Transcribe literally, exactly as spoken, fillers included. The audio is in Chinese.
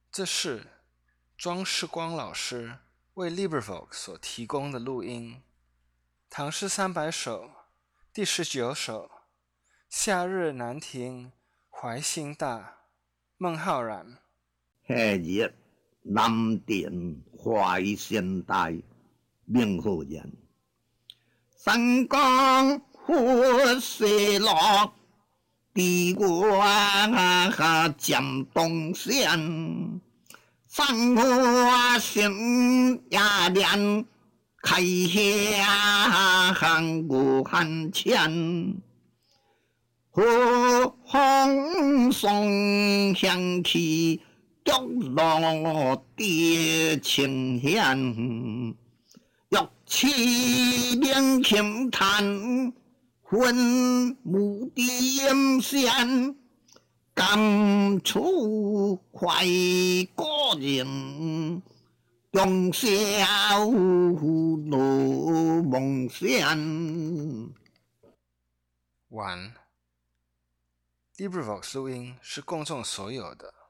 这是庄世光老师为 LibriVox 所提供的录音。唐诗三百首第十九首，夏日南亭怀心大，孟浩然。 夏日南亭怀心大，孟浩然。山江湖水落，地瓜渐东山。山花新呀莲，开向无限浅。河风送香气，竹落地清香。玉器连琴弹，分木点线。甘楚怀故人，中宵落梦乡。 完。LibriVox 录音是公众所有的。